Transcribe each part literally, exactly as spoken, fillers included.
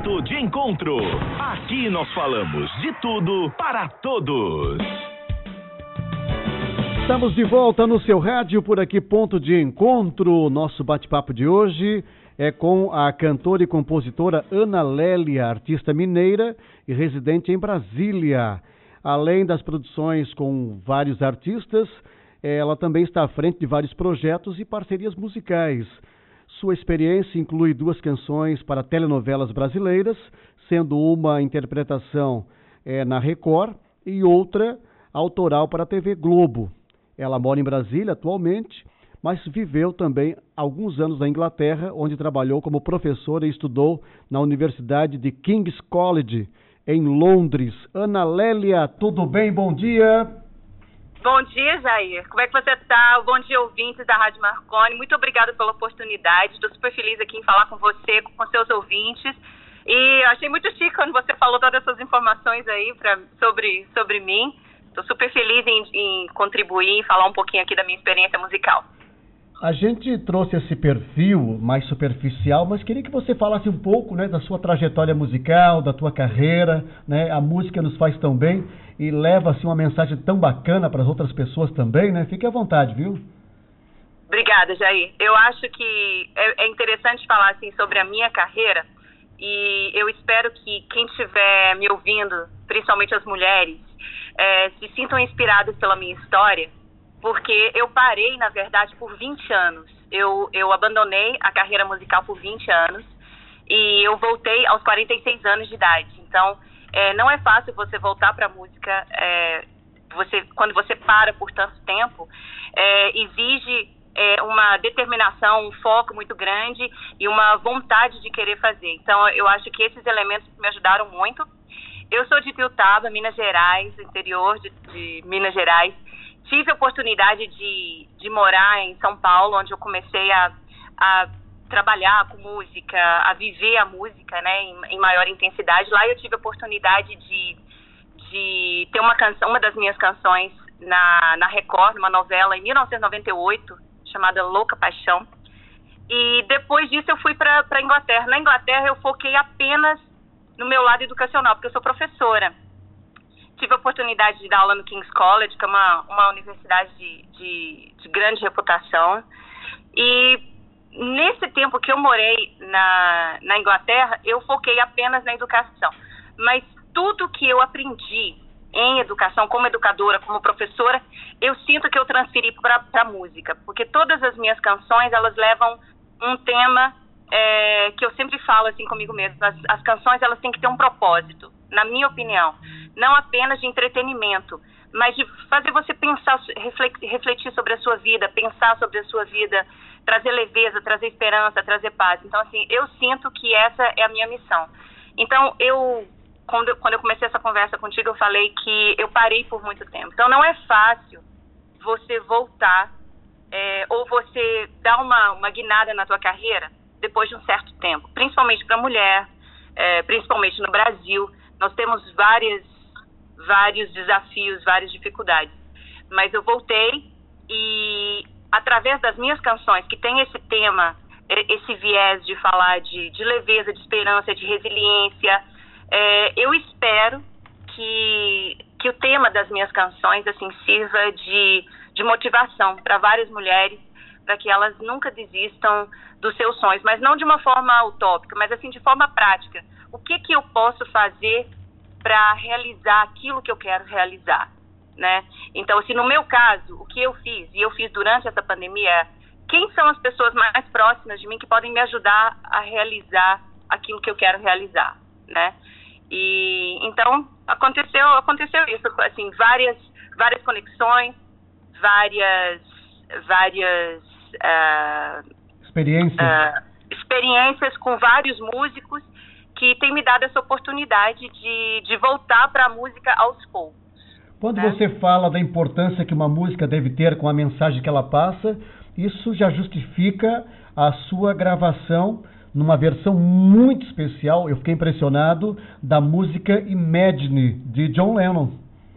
Ponto de Encontro. Aqui nós falamos de tudo para todos. Estamos de volta no seu rádio, por aqui, Ponto de Encontro. Nosso bate-papo de hoje é com a cantora e compositora Ana Lélia, artista mineira e residente em Brasília. Além das produções com vários artistas, ela também está à frente de vários projetos e parcerias musicais. Sua experiência inclui duas canções para telenovelas brasileiras, sendo uma interpretação é, na Record e outra autoral para a T V Globo. Ela mora em Brasília atualmente, mas viveu também alguns anos na Inglaterra, onde trabalhou como professora e estudou na Universidade de King's College, em Londres. Ana Lélia, tudo bem? Bom dia. Bom dia, Jair. Como é que você está? Bom dia, ouvintes da Rádio Marconi. Muito obrigada pela oportunidade. Estou super feliz aqui em falar com você, com seus ouvintes. E achei muito chique quando você falou todas essas informações aí pra, sobre, sobre mim. Estou super feliz em, em contribuir e falar um pouquinho aqui da minha experiência musical. A gente trouxe esse perfil mais superficial, mas queria que você falasse um pouco, né, da sua trajetória musical, da tua carreira, né? A música nos faz tão bem e leva assim, uma mensagem tão bacana para as outras pessoas também, né? Fique à vontade, viu? Obrigada, Jair. Eu acho que é, é interessante falar assim, sobre a minha carreira e eu espero que quem estiver me ouvindo, principalmente as mulheres, é, se sintam inspiradas pela minha história, porque eu parei, na verdade, por vinte anos. Eu, eu abandonei a carreira musical por vinte anos e eu voltei aos quarenta e seis anos de idade. Então, é, não é fácil você voltar para a música é, você, quando você para por tanto tempo. É, exige é, uma determinação, um foco muito grande e uma vontade de querer fazer. Então, eu acho que esses elementos me ajudaram muito. Eu sou de Itiutaba, Minas Gerais, interior de, de Minas Gerais. Tive a oportunidade de, de morar em São Paulo, onde eu comecei a, a trabalhar com música, a viver a música, né, em, em maior intensidade. Lá eu tive a oportunidade de, de ter uma canção, uma das minhas canções na, na Record, numa novela em mil novecentos e noventa e oito, chamada Louca Paixão. E depois disso eu fui para a Inglaterra. Na Inglaterra eu foquei apenas no meu lado educacional, porque eu sou professora. Tive a oportunidade de dar aula no King's College, que é uma, uma universidade de, de, de grande reputação. E nesse tempo que eu morei na, na Inglaterra, eu foquei apenas na educação. Mas tudo que eu aprendi em educação, como educadora, como professora, eu sinto que eu transferi para a música. Porque todas as minhas canções, elas levam um tema é, que eu sempre falo assim comigo mesma. As, as canções, elas têm que ter um propósito, na minha opinião. Não apenas de entretenimento, mas de fazer você pensar, refletir sobre a sua vida, pensar sobre a sua vida, trazer leveza, trazer esperança, trazer paz. Então, assim, eu sinto que essa é a minha missão. Então, eu, quando, eu, quando eu comecei essa conversa contigo, eu falei que eu parei por muito tempo. Então, não é fácil você voltar é, ou você dar uma, uma guinada na tua carreira depois de um certo tempo, principalmente para a mulher, é, principalmente no Brasil. Nós temos várias vários desafios, várias dificuldades. Mas eu voltei e, através das minhas canções, que tem esse tema, esse viés de falar de, de leveza, de esperança, de resiliência, é, eu espero que, que o tema das minhas canções assim, sirva de, de motivação para várias mulheres, para que elas nunca desistam dos seus sonhos, mas não de uma forma utópica, mas assim de forma prática. O que, que eu posso fazer para realizar aquilo que eu quero realizar, né? Então, assim, no meu caso, o que eu fiz, e eu fiz durante essa pandemia, é quem são as pessoas mais próximas de mim que podem me ajudar a realizar aquilo que eu quero realizar, né? E, então, aconteceu, aconteceu isso, assim, várias, várias conexões, várias, várias uh, experiências. Uh, experiências com vários músicos, que tem me dado essa oportunidade de, de voltar para a música aos poucos. Quando né? você fala da importância que uma música deve ter com a mensagem que ela passa, isso já justifica a sua gravação numa versão muito especial, eu fiquei impressionado, da música Imagine, de John Lennon.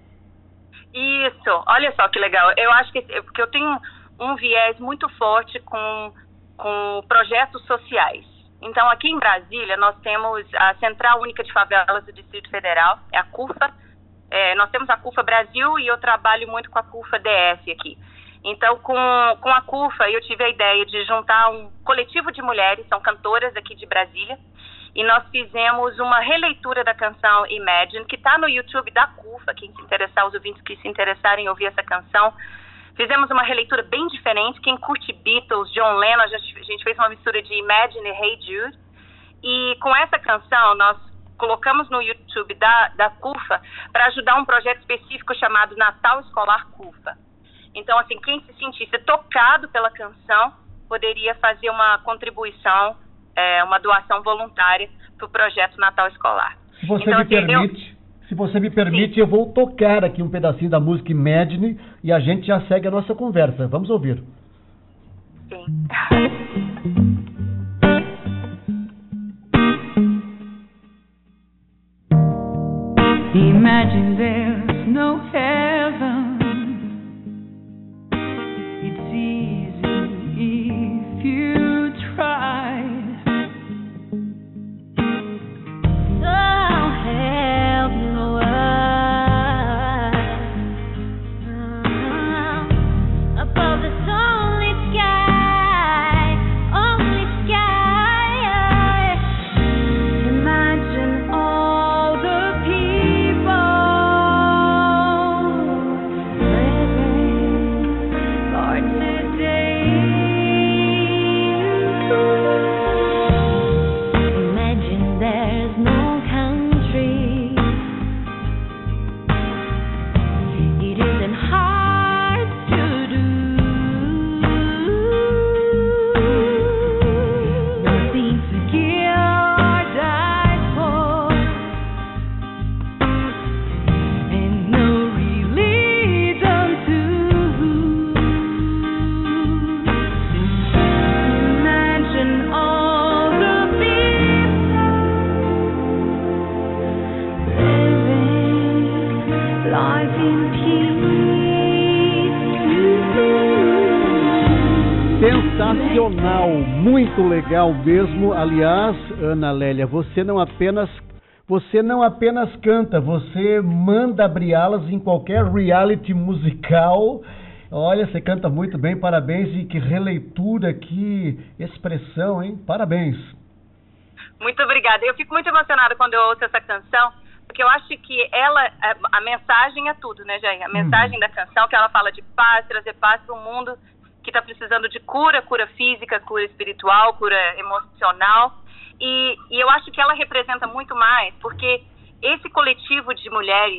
Isso, olha só que legal. Eu acho que, que eu tenho um viés muito forte com, com projetos sociais. Então, aqui em Brasília, nós temos a Central Única de Favelas do Distrito Federal, é a CUFA. É, nós temos a CUFA Brasil e eu trabalho muito com a CUFA D F aqui. Então, com, com a CUFA, eu tive a ideia de juntar um coletivo de mulheres, são cantoras aqui de Brasília, e nós fizemos uma releitura da canção Imagine, que está no YouTube da CUFA, quem se interessar, os ouvintes que se interessarem em ouvir essa canção. Fizemos uma releitura bem diferente, quem curte Beatles, John Lennon, a gente, a gente fez uma mistura de Imagine e Hey Jude. E com essa canção, nós colocamos no YouTube da, da CUFA para ajudar um projeto específico chamado Natal Escolar CUFA. Então, assim, quem se sentisse tocado pela canção poderia fazer uma contribuição, é, uma doação voluntária para o projeto Natal Escolar. Se você então, me assim, permite, eu... se você me permite, Sim. eu vou tocar aqui um pedacinho da música Imagine e a gente já segue a nossa conversa. Vamos ouvir. Sim. Imagine there's no heaven. It's easy if you try. So help no one above the sunlit sky, only sky. Imagine all the people living for today. Imagine there's no country. It isn't hard to do. Nothing to kill or die for, and no religion to. Imagine all the people living life in peace. Sensacional, muito legal mesmo. Aliás, Ana Lélia, você não apenas você não apenas canta, você manda abrir alas em qualquer reality musical. Olha, você canta muito bem, parabéns, e que releitura, que expressão, hein? Parabéns. Muito obrigada. Eu fico muito emocionada quando eu ouço essa canção, porque eu acho que ela, a, a mensagem é tudo, né, Jair? A mensagem da canção, que ela fala de paz, trazer paz para o mundo que está precisando de cura, cura física, cura espiritual, cura emocional. E, e eu acho que ela representa muito mais, porque esse coletivo de mulheres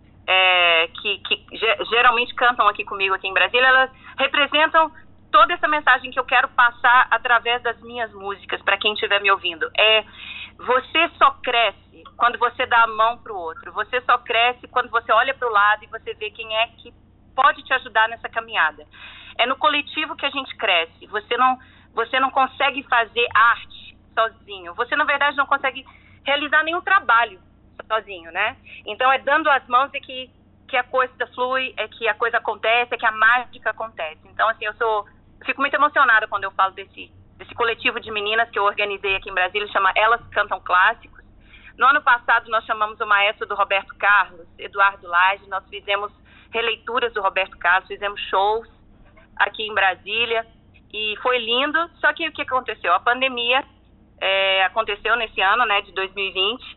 é, que, que ge- geralmente cantam aqui comigo, aqui em Brasília, elas representam toda essa mensagem que eu quero passar através das minhas músicas, para quem estiver me ouvindo. É, você só cresce quando você dá a mão para o outro. Você só cresce quando você olha para o lado e você vê quem é que pode te ajudar nessa caminhada. É no coletivo que a gente cresce. Você não, você não consegue fazer arte sozinho. Você, na verdade, não consegue realizar nenhum trabalho sozinho, né? Então, é dando as mãos é que, que a coisa flui, é que a coisa acontece, é que a mágica acontece. Então, assim, eu sou... Eu fico muito emocionada quando eu falo desse, desse coletivo de meninas que eu organizei aqui em Brasília, chama Elas Cantam Clássicos. No ano passado, nós chamamos o maestro do Roberto Carlos, Eduardo Lage, nós fizemos releituras do Roberto Carlos, fizemos shows aqui em Brasília, e foi lindo. Só que o que aconteceu? A pandemia é, aconteceu nesse ano, né, de dois mil e vinte,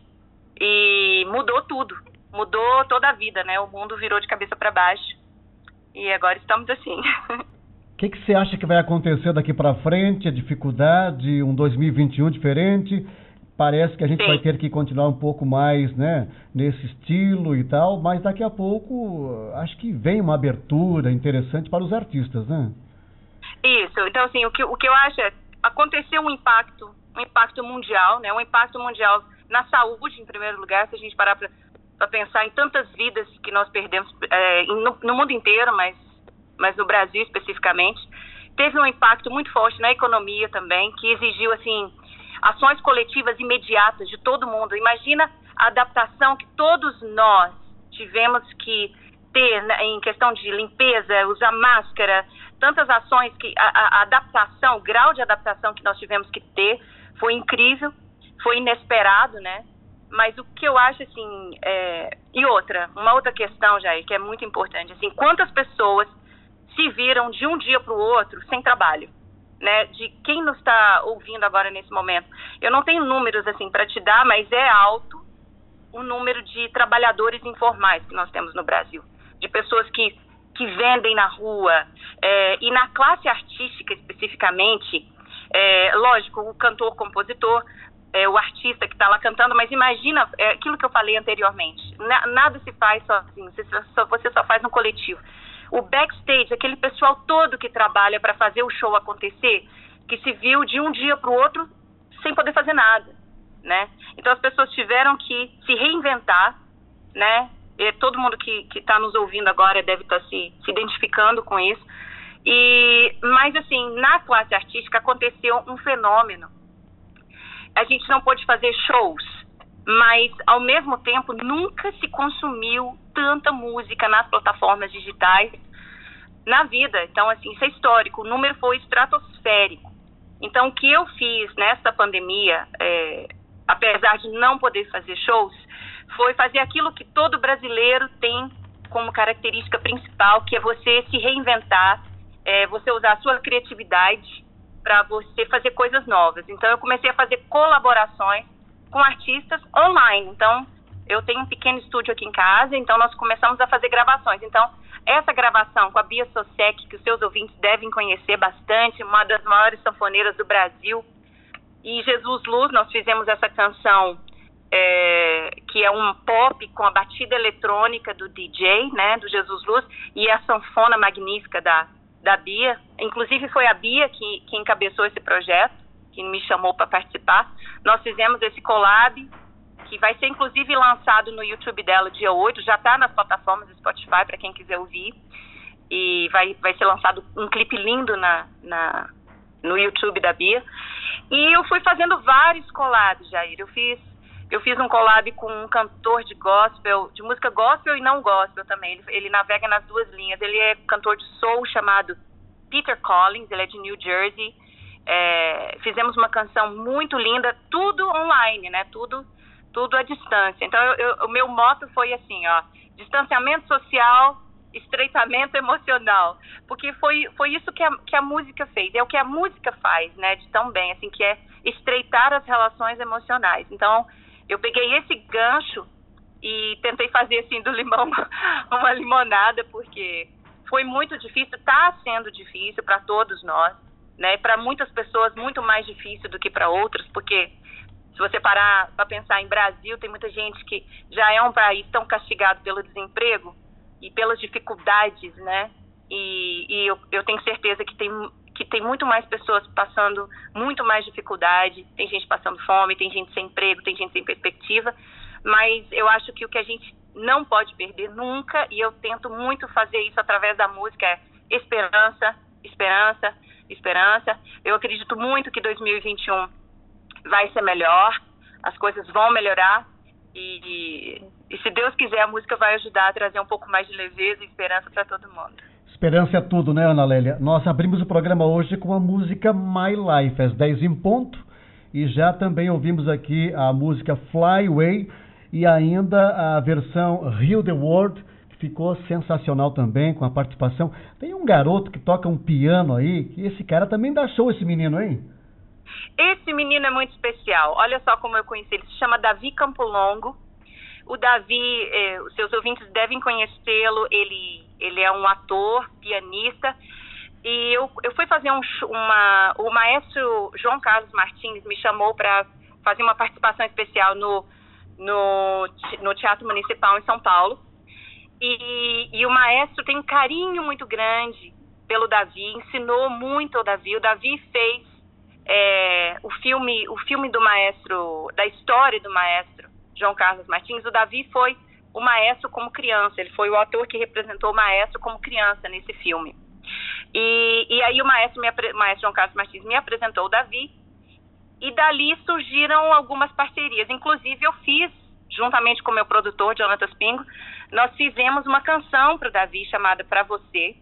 e mudou tudo, mudou toda a vida, né? O mundo virou de cabeça para baixo, e agora estamos assim. O que, que você acha que vai acontecer daqui para frente? A dificuldade, um dois mil e vinte e um diferente? Parece que a gente Sim. vai ter que continuar um pouco mais, né, nesse estilo e tal, mas daqui a pouco acho que vem uma abertura interessante para os artistas, né? Isso. Então, assim, o que, o que eu acho é aconteceu um impacto, um impacto mundial, né, um impacto mundial na saúde, em primeiro lugar, se a gente parar para pensar em tantas vidas que nós perdemos é, no, no mundo inteiro, mas, mas no Brasil especificamente. Teve um impacto muito forte na economia também, que exigiu, assim, ações coletivas imediatas de todo mundo. Imagina a adaptação que todos nós tivemos que ter, né, em questão de limpeza, usar máscara, tantas ações, que a, a adaptação, o grau de adaptação que nós tivemos que ter foi incrível, foi inesperado, né? Mas o que eu acho, assim, é... e outra, uma outra questão, Jair, que é muito importante, assim, quantas pessoas se viram de um dia para o outro sem trabalho, né? De quem nos está ouvindo agora nesse momento. Eu não tenho números, assim, para te dar, mas é alto o número de trabalhadores informais que nós temos no Brasil, de pessoas que, que vendem na rua, é... e na classe artística especificamente, é... lógico, o cantor, compositor, É, o artista que está lá cantando, mas imagina é, aquilo que eu falei anteriormente, na, nada se faz sozinho, você só, você só faz no coletivo. O backstage, aquele pessoal todo que trabalha para fazer o show acontecer, que se viu de um dia para o outro sem poder fazer nada, né? Então as pessoas tiveram que se reinventar, né? E todo mundo que está nos ouvindo agora deve estar tá se, se identificando com isso. E, mas assim, na classe artística aconteceu um fenômeno. A gente não pôde fazer shows, mas, ao mesmo tempo, nunca se consumiu tanta música nas plataformas digitais na vida. Então, assim, isso é histórico. O número foi estratosférico. Então, o que eu fiz nessa pandemia, é, apesar de não poder fazer shows, foi fazer aquilo que todo brasileiro tem como característica principal, que é você se reinventar, é, você usar a sua criatividade para você fazer coisas novas. Então, eu comecei a fazer colaborações com artistas online. Então, eu tenho um pequeno estúdio aqui em casa, então nós começamos a fazer gravações. Então, essa gravação com a Bia Sosek, que os seus ouvintes devem conhecer bastante, uma das maiores sanfoneiras do Brasil, e Jesus Luz, nós fizemos essa canção, é, que é um pop com a batida eletrônica do D J, né, do Jesus Luz, e a sanfona magnífica da da Bia. Inclusive foi a Bia que, que encabeçou esse projeto, que me chamou para participar. Nós fizemos esse collab, que vai ser inclusive lançado no YouTube dela dia oito, já está nas plataformas do Spotify para quem quiser ouvir, e vai, vai ser lançado um clipe lindo na, na, no YouTube da Bia. E eu fui fazendo vários collabs, Jair. Eu fiz, eu fiz um collab com um cantor de gospel, de música gospel e não gospel também. Ele, ele navega nas duas linhas. Ele é cantor de soul chamado Peter Collins, ele é de New Jersey. É, fizemos uma canção muito linda, tudo online, né? Tudo, tudo à distância. Então, eu, eu, o meu motto foi assim, ó, distanciamento social, estreitamento emocional. Porque foi, foi isso que a, que a música fez. É o que a música faz, né? De tão bem, assim, que é estreitar as relações emocionais. Então, eu peguei esse gancho e tentei fazer, assim, do limão uma limonada, porque foi muito difícil, está sendo difícil para todos nós, né? Para muitas pessoas, muito mais difícil do que para outras, porque se você parar para pensar em Brasil, tem muita gente que já é um país tão castigado pelo desemprego e pelas dificuldades, né? E, e eu, eu tenho certeza que tem... que tem muito mais pessoas passando muito mais dificuldade, tem gente passando fome, tem gente sem emprego, tem gente sem perspectiva, mas eu acho que o que a gente não pode perder nunca, e eu tento muito fazer isso através da música, é esperança, esperança, esperança. Eu acredito muito que dois mil e vinte e um vai ser melhor, as coisas vão melhorar, e, e, e se Deus quiser, a música vai ajudar a trazer um pouco mais de leveza e esperança para todo mundo. Esperança é tudo, né, Ana Lélia? Nós abrimos o programa hoje com a música My Life, às dez em ponto, e já também ouvimos aqui a música Fly Away e ainda a versão Heal the World, que ficou sensacional também, com a participação. Tem um garoto que toca um piano aí, que esse cara também dá show, esse menino, hein? Esse menino é muito especial. Olha só como eu conheci ele. Se chama Davi Campolongo. O Davi, eh, os seus ouvintes devem conhecê-lo. Ele, ele é um ator, pianista. E eu, eu fui fazer um, uma... O maestro João Carlos Martins me chamou para fazer uma participação especial no, no, no Teatro Municipal em São Paulo. E, e o maestro tem um carinho muito grande pelo Davi, ensinou muito ao Davi. O Davi fez é, o, filme, o filme do maestro, da história do maestro João Carlos Martins. O Davi foi o maestro como criança, ele foi o ator que representou o maestro como criança nesse filme. E, e aí o maestro, me, o maestro João Carlos Martins me apresentou o Davi, e dali surgiram algumas parcerias. Inclusive eu fiz, juntamente com o meu produtor, Jonathan Pingo, nós fizemos uma canção para o Davi chamada Pra Você,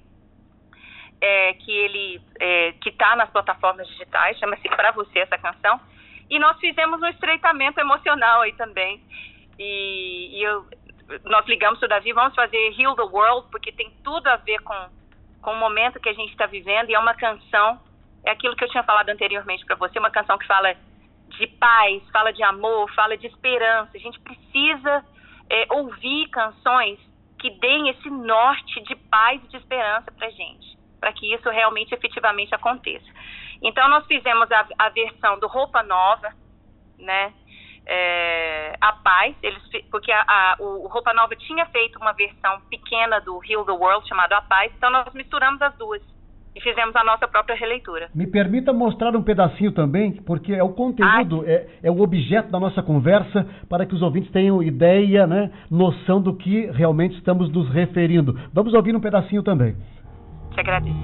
é, que ele é, que está nas plataformas digitais, chama-se Pra Você essa canção. E nós fizemos um estreitamento emocional aí também. E, e eu, nós ligamos para o Davi, vamos fazer Heal the World, porque tem tudo a ver com, com o momento que a gente está vivendo. E é uma canção, é aquilo que eu tinha falado anteriormente para você, uma canção que fala de paz, fala de amor, fala de esperança. A gente precisa é, ouvir canções que deem esse norte de paz e de esperança para a gente, para que isso realmente, efetivamente aconteça. Então, nós fizemos a, a versão do Roupa Nova, né, é, a Paz, eles, porque a, a, o Roupa Nova tinha feito uma versão pequena do Heal the World, chamado A Paz, então nós misturamos as duas e fizemos a nossa própria releitura. Me permita mostrar um pedacinho também, porque é o conteúdo, é, é o objeto da nossa conversa, para que os ouvintes tenham ideia, né, noção do que realmente estamos nos referindo. Vamos ouvir um pedacinho também. Te agradeço.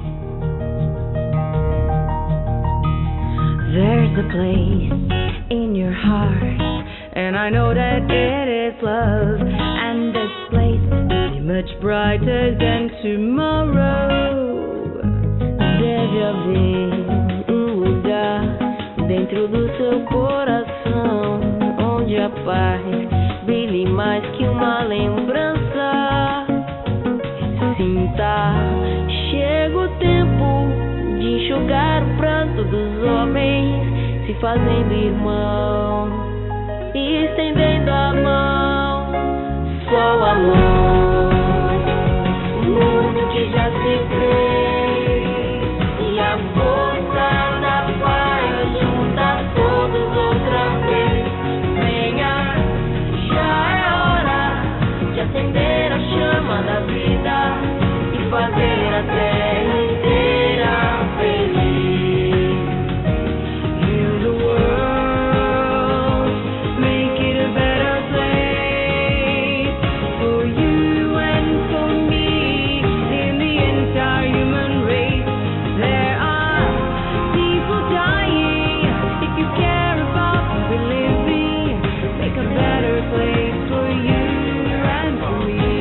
There's a place in your heart, and I know that it is love, and this place will be much brighter than tomorrow. Deve haver um lugar dentro do seu coração, onde a paz brilhe mais que uma lembrança. Sinta, chega o tempo de enxugar o pranto dos homens, se fazendo irmão e estendendo a mão. Só a luz, o mundo que já se fez, e a força da paz junta todos outra vez. Venha, já é hora de acender a chama da vida e fazer a terra inteira feliz. Heal the world, make it a better place for you and for me, in the entire human race. There are people dying. If you care about what we're living, make a better place for you and for me.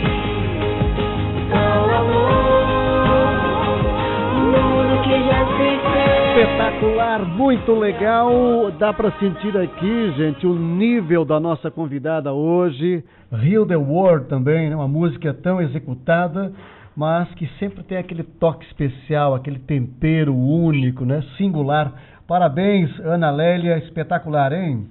So amor, o mundo que já se fez. Espetacular, muito legal. Dá para sentir aqui, gente, o nível da nossa convidada hoje. Heal the World também, né? Uma música tão executada, mas que sempre tem aquele toque especial, aquele tempero único, né? Singular. Parabéns, Ana Lélia, espetacular, hein?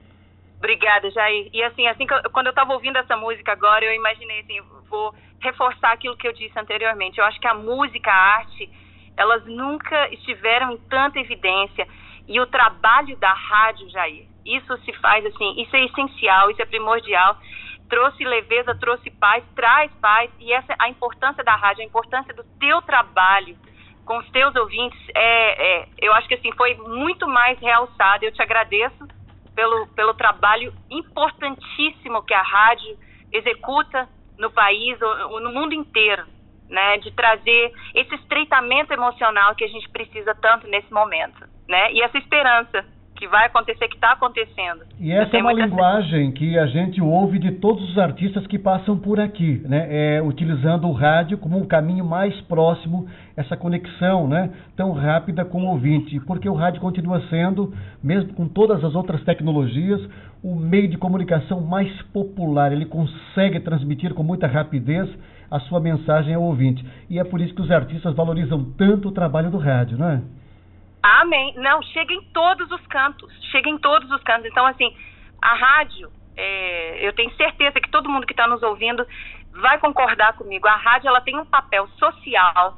Obrigada, Jair. E assim, assim que eu, quando eu estava ouvindo essa música agora, eu imaginei assim, vou reforçar aquilo que eu disse anteriormente. Eu acho que a música, a arte, elas nunca estiveram em tanta evidência. E o trabalho da rádio, Jair, isso se faz assim, isso é essencial, isso é primordial. Trouxe leveza, trouxe paz, traz paz. E essa a importância da rádio, a importância do teu trabalho com os teus ouvintes, é, é, eu acho que assim, foi muito mais realçado. Eu te agradeço pelo, pelo trabalho importantíssimo que a rádio executa no país, ou, no mundo inteiro, né, de trazer esse estreitamento emocional que a gente precisa tanto nesse momento, né, e essa esperança que vai acontecer, que está acontecendo. E essa é uma linguagem que a gente ouve de todos os artistas que passam por aqui, né? É, utilizando o rádio como um caminho mais próximo, essa conexão, né, tão rápida com o ouvinte, porque o rádio continua sendo, mesmo com todas as outras tecnologias, o meio de comunicação mais popular. Ele consegue transmitir com muita rapidez a sua mensagem ao ouvinte. E é por isso que os artistas valorizam tanto o trabalho do rádio, não é? Amém. Não, chega em todos os cantos, chega em todos os cantos. Então, assim, a rádio, é, eu tenho certeza que todo mundo que está nos ouvindo vai concordar comigo. A rádio, ela tem um papel social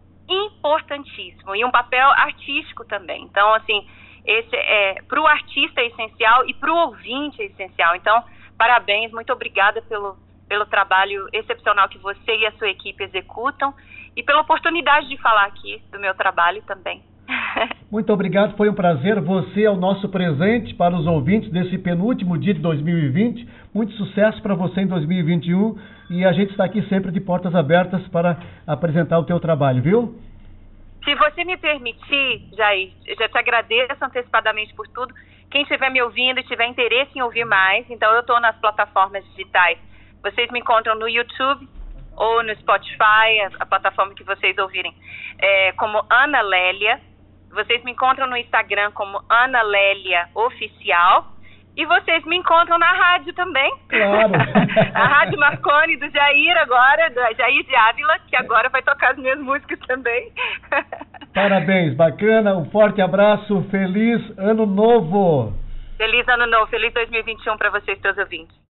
importantíssimo e um papel artístico também. Então, assim, esse é, para o artista é essencial e para o ouvinte é essencial. Então, parabéns, muito obrigada pelo, pelo trabalho excepcional que você e a sua equipe executam e pela oportunidade de falar aqui do meu trabalho também. Muito obrigado, foi um prazer. Você é o nosso presente para os ouvintes desse penúltimo dia de dois mil e vinte. Muito sucesso para você em dois mil e vinte e um e a gente está aqui sempre de portas abertas para apresentar o teu trabalho, viu? Se você me permitir, Jair, eu já te agradeço antecipadamente por tudo. Quem estiver me ouvindo e tiver interesse em ouvir mais, então eu estou nas plataformas digitais. Vocês me encontram no YouTube ou no Spotify, a, a plataforma que vocês ouvirem, é, como Ana Lélia. Vocês me encontram no Instagram como Ana Lélia Oficial. E vocês me encontram na rádio também. Claro. A Rádio Marconi do Jair agora, do Jair de Ávila, que agora vai tocar as minhas músicas também. Parabéns, bacana. Um forte abraço. Feliz Ano Novo. Feliz Ano Novo. Feliz dois mil e vinte e um para vocês, teus ouvintes.